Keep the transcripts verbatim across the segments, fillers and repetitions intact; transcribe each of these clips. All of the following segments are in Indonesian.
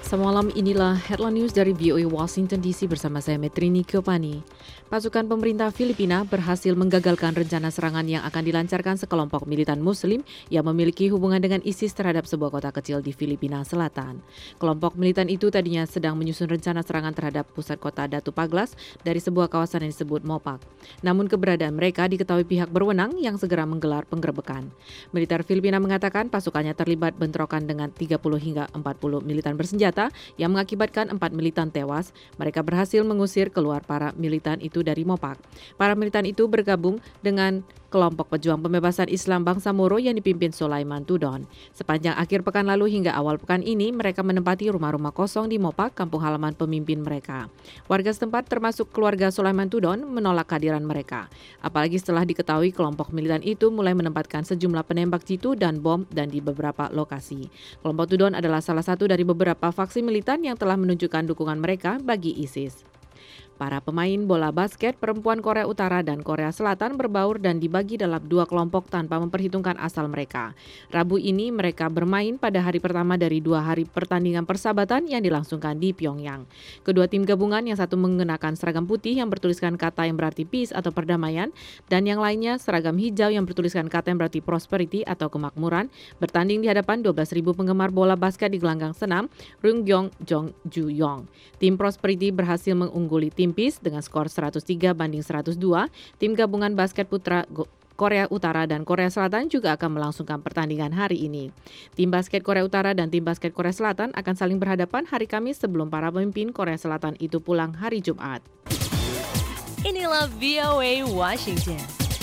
Semalam inilah headline news dari V O A Washington D C bersama saya Metrini Kiopani. Pasukan pemerintah Filipina berhasil menggagalkan rencana serangan yang akan dilancarkan sekelompok militan Muslim yang memiliki hubungan dengan ISIS terhadap sebuah kota kecil di Filipina Selatan. Kelompok militan itu tadinya sedang menyusun rencana serangan terhadap pusat kota Datu Paglas dari sebuah kawasan yang disebut Mopak. Namun keberadaan mereka diketahui pihak berwenang yang segera menggelar penggerebekan. Militer Filipina mengatakan pasukannya terlibat bentrokan dengan tiga puluh hingga empat puluh militan bersenjata yang mengakibatkan empat militan tewas. Mereka berhasil mengusir keluar para militan itu dari Mopak. Para militan itu bergabung dengan kelompok pejuang pembebasan Islam Bangsa Moro yang dipimpin Sulaiman Tudon. Sepanjang akhir pekan lalu hingga awal pekan ini, mereka menempati rumah-rumah kosong di Mopak, kampung halaman pemimpin mereka. Warga setempat termasuk keluarga Sulaiman Tudon menolak kehadiran mereka. Apalagi setelah diketahui kelompok militan itu mulai menempatkan sejumlah penembak jitu dan bom dan di beberapa lokasi. Kelompok Tudon adalah salah satu dari beberapa faksi militan yang telah menunjukkan dukungan mereka bagi ISIS. Para pemain bola basket perempuan Korea Utara dan Korea Selatan berbaur dan dibagi dalam dua kelompok tanpa memperhitungkan asal mereka. Rabu ini mereka bermain pada hari pertama dari dua hari pertandingan persahabatan yang dilangsungkan di Pyongyang. Kedua tim gabungan, yang satu mengenakan seragam putih yang bertuliskan kata yang berarti peace atau perdamaian, dan yang lainnya seragam hijau yang bertuliskan kata yang berarti prosperity atau kemakmuran, bertanding di hadapan dua belas ribu penggemar bola basket di gelanggang senam Ryungyong Jongjuyong. Tim Prosperity berhasil mengungguli tim Peace dengan skor seratus tiga banding seratus dua. Tim gabungan basket putra Korea Utara dan Korea Selatan juga akan melangsungkan pertandingan hari ini. Tim basket Korea Utara dan tim basket Korea Selatan akan saling berhadapan hari Kamis sebelum para pemimpin Korea Selatan itu pulang hari Jumat. Inilah V O A Washington.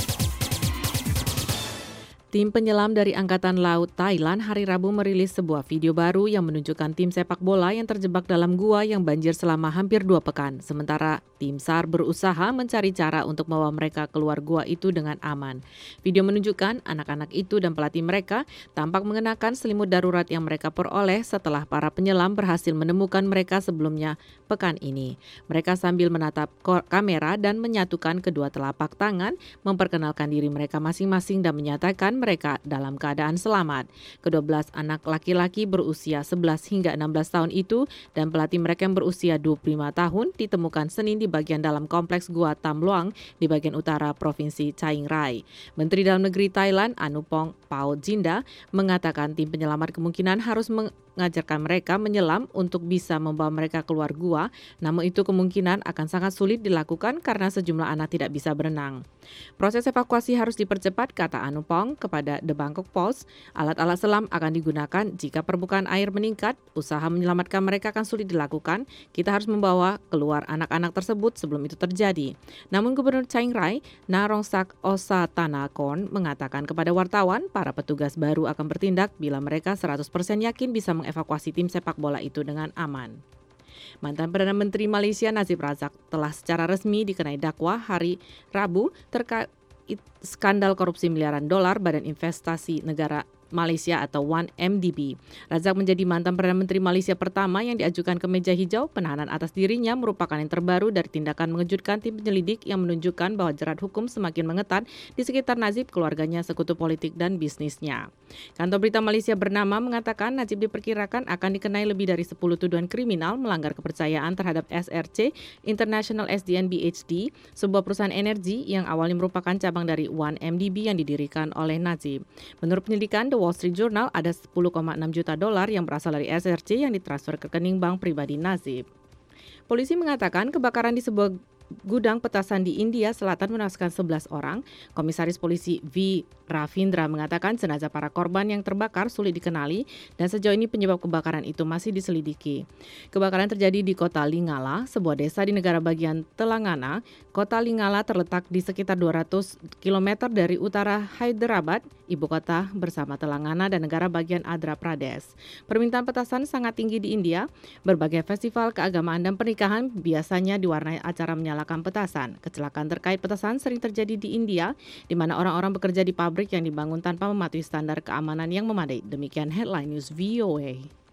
Tim penyelam dari Angkatan Laut Thailand hari Rabu merilis sebuah video baru yang menunjukkan tim sepak bola yang terjebak dalam gua yang banjir selama hampir dua pekan. Sementara tim S A R berusaha mencari cara untuk membawa mereka keluar gua itu dengan aman. Video menunjukkan anak-anak itu dan pelatih mereka tampak mengenakan selimut darurat yang mereka peroleh setelah para penyelam berhasil menemukan mereka sebelumnya pekan ini. Mereka sambil menatap kamera dan menyatukan kedua telapak tangan, memperkenalkan diri mereka masing-masing dan menyatakan mereka dalam keadaan selamat. Kedua belas anak laki-laki berusia sebelas hingga enam belas tahun itu dan pelatih mereka yang berusia dua puluh lima tahun ditemukan Senin di bagian dalam kompleks Gua Tam Luang di bagian utara Provinsi Chiang Rai. Menteri Dalam Negeri Thailand Anupong Paojinda mengatakan tim penyelamat kemungkinan harus mengajarkan mereka menyelam untuk bisa membawa mereka keluar gua, namun itu kemungkinan akan sangat sulit dilakukan karena sejumlah anak tidak bisa berenang. Proses evakuasi harus dipercepat, kata Anupong kepada The Bangkok Post. Alat-alat selam akan digunakan jika permukaan air meningkat. Usaha menyelamatkan mereka akan sulit dilakukan. Kita harus membawa keluar anak-anak tersebut sebelum itu terjadi. Namun Gubernur Chiang Rai, Narongsak Osatanakon, mengatakan kepada wartawan, para petugas baru akan bertindak bila mereka seratus persen yakin bisa mengevakuasi tim sepak bola itu dengan aman. Mantan Perdana Menteri Malaysia Najib Razak telah secara resmi dikenai dakwah hari Rabu terkait skandal korupsi miliaran dolar Badan Investasi Negara Malaysia atau satu M D B. Razak menjadi mantan Perdana Menteri Malaysia pertama yang diajukan ke meja hijau. Penahanan atas dirinya merupakan yang terbaru dari tindakan mengejutkan tim penyelidik yang menunjukkan bahwa jerat hukum semakin mengetat di sekitar Najib, keluarganya, sekutu politik dan bisnisnya. Kantor berita Malaysia bernama mengatakan Najib diperkirakan akan dikenai lebih dari sepuluh tuduhan kriminal melanggar kepercayaan terhadap S R C International S D N B H D, sebuah perusahaan energi yang awalnya merupakan cabang dari satu M D B yang didirikan oleh Najib. Menurut penyelidikan The Wall Street Journal, ada sepuluh koma enam juta dolar yang berasal dari S R C yang ditransfer ke rekening bank pribadi Najib. Polisi mengatakan kebakaran di sebuah gudang petasan di India Selatan menewaskan sebelas orang. Komisaris Polisi V. Ravindra mengatakan jenazah para korban yang terbakar sulit dikenali dan sejauh ini penyebab kebakaran itu masih diselidiki. Kebakaran terjadi di kota Lingala, sebuah desa di negara bagian Telangana. Kota Lingala terletak di sekitar dua ratus kilometer dari utara Hyderabad, ibu kota bersama Telangana dan negara bagian Andhra Pradesh. Permintaan petasan sangat tinggi di India. Berbagai festival keagamaan dan pernikahan biasanya diwarnai acara menyalakan petasan. Kecelakaan terkait petasan sering terjadi di India, di mana orang-orang bekerja di pabrik yang dibangun tanpa mematuhi standar keamanan yang memadai. Demikian headline news V O A.